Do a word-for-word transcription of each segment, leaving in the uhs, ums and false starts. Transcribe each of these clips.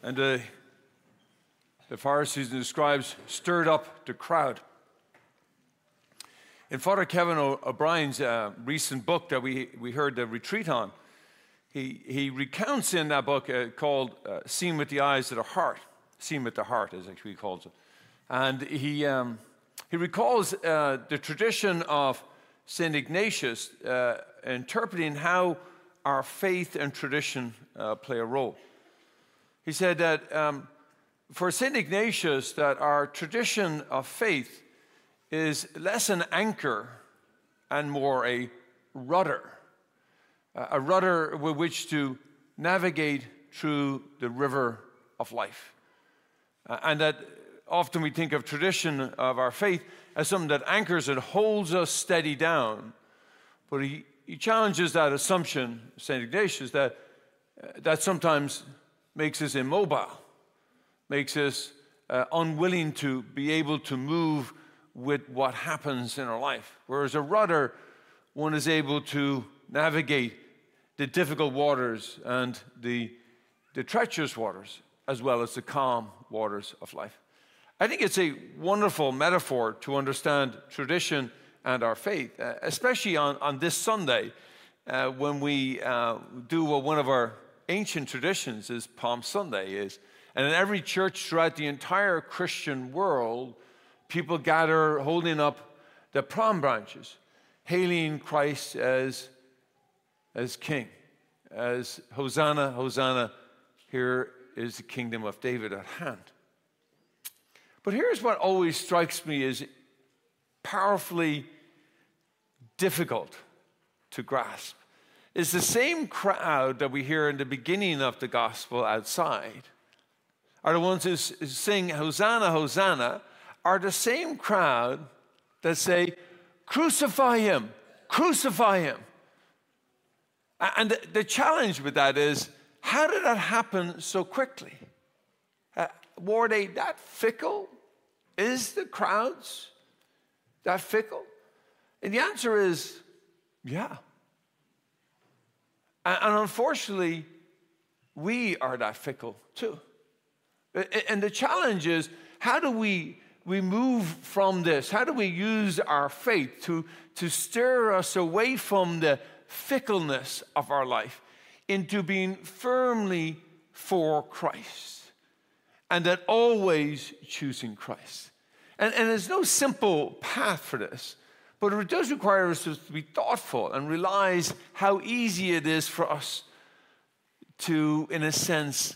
And uh, the Pharisees and the scribes stirred up the crowd. In Father Kevin o- O'Brien's uh, recent book that we, we heard the retreat on, he, he recounts in that book uh, called uh, Seen with the Eyes of the Heart. Seen with the Heart is actually he calls it. And he, um, he recalls uh, the tradition of Saint Ignatius uh, interpreting how our faith and tradition uh, play a role. He said that um, for Saint Ignatius, that our tradition of faith is less an anchor and more a rudder, uh, a rudder with which to navigate through the river of life. Uh, and that often we think of tradition of our faith as something that anchors and holds us steady down. But he, he challenges that assumption, Saint Ignatius, that uh, that sometimes makes us immobile, makes us uh, unwilling to be able to move with what happens in our life. Whereas a rudder, one is able to navigate the difficult waters and the, the treacherous waters, as well as the calm waters of life. I think it's a wonderful metaphor to understand tradition and our faith, uh, especially on, on this Sunday uh, when we uh, do what one of our ancient traditions is Palm Sunday is. And in every church throughout the entire Christian world, people gather holding up the palm branches, hailing Christ as, as King, as Hosanna, Hosanna, here is the kingdom of David at hand. But here's what always strikes me as powerfully difficult to grasp. Is the same crowd that we hear in the beginning of the gospel outside are the ones who sing Hosanna, Hosanna, are the same crowd that say, crucify him, crucify him. And the, the challenge with that is, how did that happen so quickly? Uh, were they that fickle? Is the crowds that fickle? And the answer is, yeah. And unfortunately, we are that fickle too. And the challenge is, how do we, we move from this? How do we use our faith to, to steer us away from the fickleness of our life into being firmly for Christ, and that always choosing Christ? And, and there's no simple path for this. But it does require us to be thoughtful and realize how easy it is for us to, in a sense,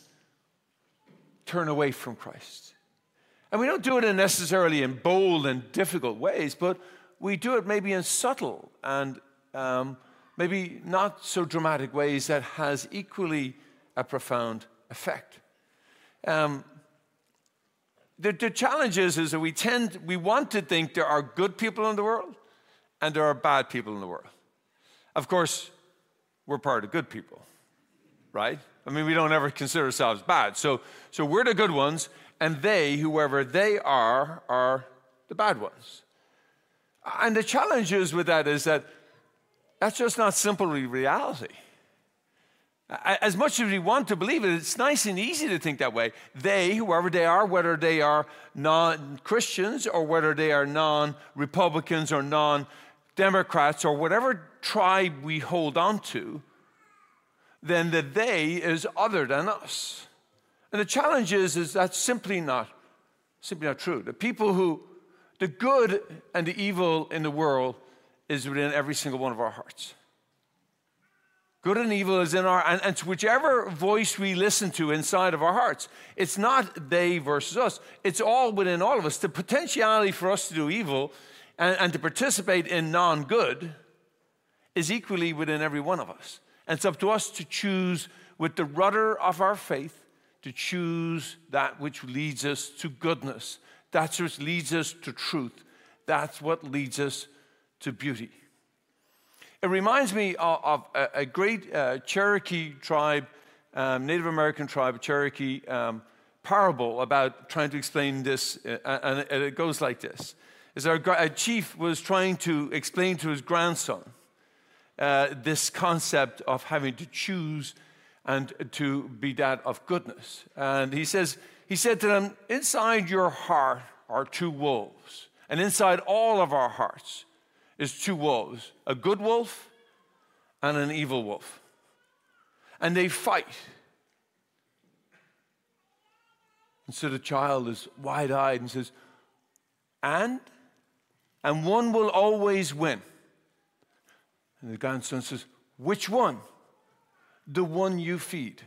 turn away from Christ. And we don't do it in necessarily in bold and difficult ways, but we do it maybe in subtle and um, maybe not so dramatic ways that has equally a profound effect. Um, the, the challenge is, is that we tend, we want to think there are good people in the world, and there are bad people in the world. Of course, we're part of good people, right? I mean, we don't ever consider ourselves bad. So, so we're the good ones, and they, whoever they are, are the bad ones. And the challenge is with that is that that's just not simply reality. As much as we want to believe it, it's nice and easy to think that way. They, whoever they are, whether they are non-Christians or whether they are non-Republicans or non-Democrats or whatever tribe we hold on to, then the they is other than us. And the challenge is, is that's simply not, simply not true. The people who, the good and the evil in the world is within every single one of our hearts. Good and evil is in our, and, and whichever voice we listen to inside of our hearts, it's not they versus us. It's all within all of us. The potentiality for us to do evil and, and to participate in non-good is equally within every one of us. And it's up to us to choose with the rudder of our faith, to choose that which leads us to goodness. That's what leads us to truth. That's what leads us to beauty. It reminds me of, of a, a great uh, Cherokee tribe, um, Native American tribe, Cherokee um, parable about trying to explain this, uh, and, it, and it goes like this. Is our, a chief was trying to explain to his grandson uh, this concept of having to choose and to be that of goodness. And he says, he said to them, inside your heart are two wolves. And inside all of our hearts is two wolves, a good wolf and an evil wolf. And they fight. And so the child is wide-eyed and says, and? And one will always win. And the grandson says, which one? The one you feed.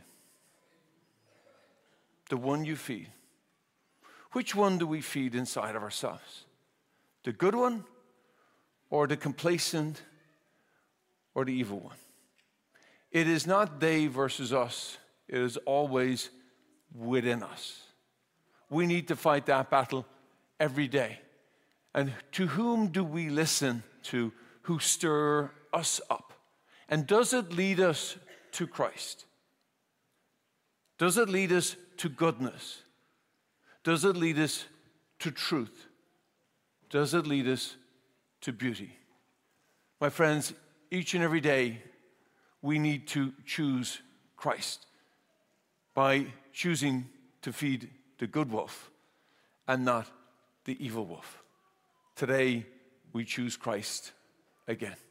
The one you feed. Which one do we feed inside of ourselves? The good one, or the complacent, or the evil one? It is not they versus us. It is always within us. We need to fight that battle every day. And to whom do we listen to who stir us up? And does it lead us to Christ? Does it lead us to goodness? Does it lead us to truth? Does it lead us to beauty? My friends, each and every day we need to choose Christ by choosing to feed the good wolf and not the evil wolf. Today we choose Christ again.